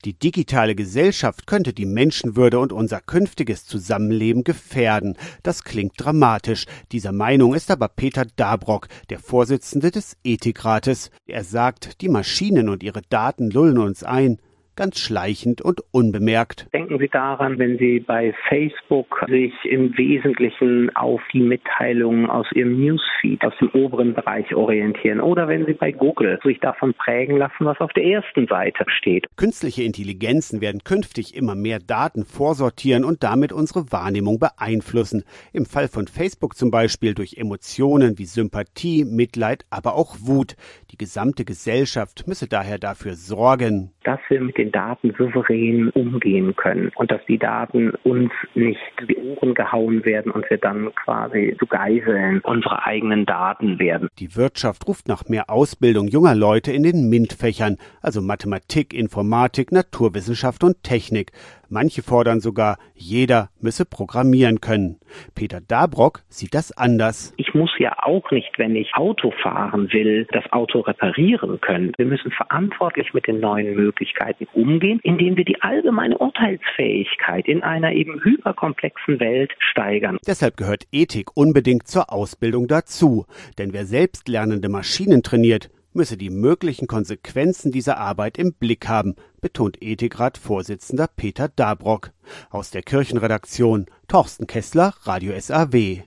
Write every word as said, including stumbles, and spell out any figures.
Die digitale Gesellschaft könnte die Menschenwürde und unser künftiges Zusammenleben gefährden. Das klingt dramatisch. Dieser Meinung ist aber Peter Dabrock, der Vorsitzende des Ethikrates. Er sagt, die Maschinen und ihre Daten lullen uns ein. Ganz schleichend und unbemerkt. Denken Sie daran, wenn Sie bei Facebook sich im Wesentlichen auf die Mitteilungen aus Ihrem Newsfeed, aus dem oberen Bereich orientieren. Oder wenn Sie bei Google sich davon prägen lassen, was auf der ersten Seite steht. Künstliche Intelligenzen werden künftig immer mehr Daten vorsortieren und damit unsere Wahrnehmung beeinflussen. Im Fall von Facebook zum Beispiel durch Emotionen wie Sympathie, Mitleid, aber auch Wut. Die gesamte Gesellschaft müsse daher dafür sorgen, dass wir mit den Daten souverän umgehen können und dass die Daten uns nicht in die Ohren gehauen werden und wir dann quasi zu Geiseln unserer eigenen Daten werden. Die Wirtschaft ruft nach mehr Ausbildung junger Leute in den MINT-Fächern, also Mathematik, Informatik, Naturwissenschaft und Technik. Manche fordern sogar, jeder müsse programmieren können. Peter Dabrock sieht das anders. Ich muss ja auch nicht, wenn ich Auto fahren will, das Auto reparieren können. Wir müssen verantwortlich mit den neuen Möglichkeiten umgehen, indem wir die allgemeine Urteilsfähigkeit in einer eben hyperkomplexen Welt steigern. Deshalb gehört Ethik unbedingt zur Ausbildung dazu. Denn wer selbstlernende Maschinen trainiert, müsse die möglichen Konsequenzen dieser Arbeit im Blick haben, betont Ethikrat-Vorsitzender Peter Dabrock. Aus der Kirchenredaktion Thorsten Kessler, Radio S A W.